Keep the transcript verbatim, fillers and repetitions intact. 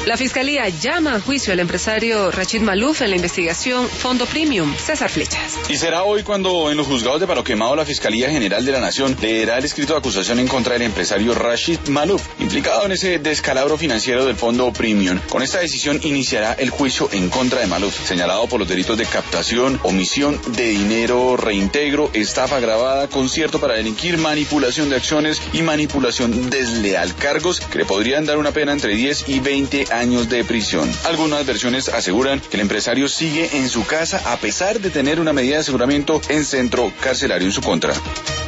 La Fiscalía llama a juicio al empresario Rashid Malouf en la investigación Fondo Premium. César Flechas. Y será hoy cuando en los juzgados de Palo Quemado la Fiscalía General de la Nación leerá el escrito de acusación en contra del empresario Rashid Malouf, implicado en ese descalabro financiero del Fondo Premium. Con esta decisión iniciará el juicio en contra de Malouf, señalado por los delitos de captación, omisión de dinero, reintegro, estafa agravada, concierto para delinquir, manipulación de acciones y manipulación desleal. Cargos que le podrían dar una pena entre diez y veinte años de prisión. Algunas versiones aseguran que el empresario sigue en su casa a pesar de tener una medida de aseguramiento en centro carcelario en su contra.